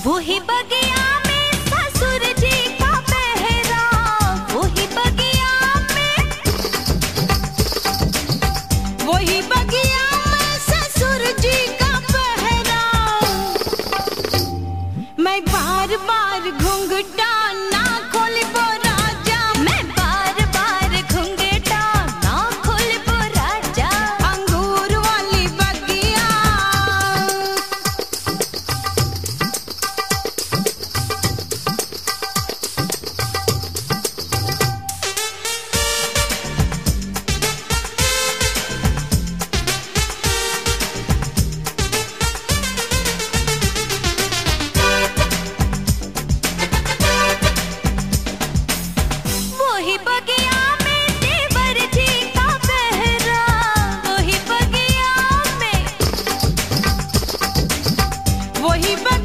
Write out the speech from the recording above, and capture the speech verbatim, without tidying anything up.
वही बगिया में ससुर जी का पहरा, वही बगिया में, वही बगिया में ससुर जी का पहरा। मैं बार बार घूंघटा ना खोलबो राजा, मैं बार बार घूंघटा ना खोलबो राजा। अंगूर वाली बगिया, वही बगिया में देवर जी का पहरा, वही बगिया में, वही बगिया